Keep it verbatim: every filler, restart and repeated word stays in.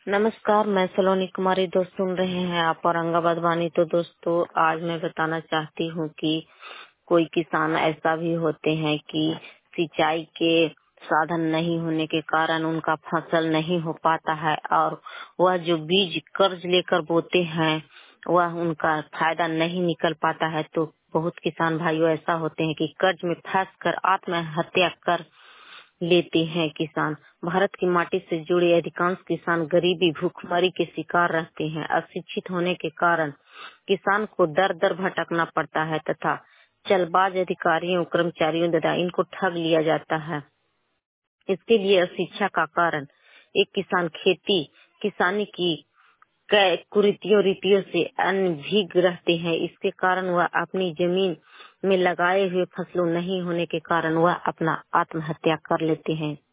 नमस्कार, मैं सलोनी कुमारी। दोस्त सुन रहे हैं आप औरंगाबाद वाणी। तो दोस्तों, आज मैं बताना चाहती हूँ कि कोई किसान ऐसा भी होते हैं कि सिंचाई के साधन नहीं होने के कारण उनका फसल नहीं हो पाता है और वह जो बीज कर्ज लेकर बोते हैं वह उनका फायदा नहीं निकल पाता है। तो बहुत किसान भाइयों ऐसा होते हैं कि कर्ज में फंस कर आत्महत्या कर लेते हैं। किसान भारत की माटी से जुड़े अधिकांश किसान गरीबी भूखमरी के शिकार रहते हैं। अशिक्षित होने के कारण किसान को दर दर भटकना पड़ता है तथा चलबाज अधिकारियों कर्मचारियों द्वारा इनको ठग लिया जाता है। इसके लिए अशिक्षा का कारण एक किसान खेती किसानी की कै- कुरीतियों रीतियों से अनभिज्ञ रहते हैं। इसके कारण वह अपनी जमीन में लगाए हुए फसलों नहीं होने के कारण वह अपना आत्महत्या कर लेते हैं।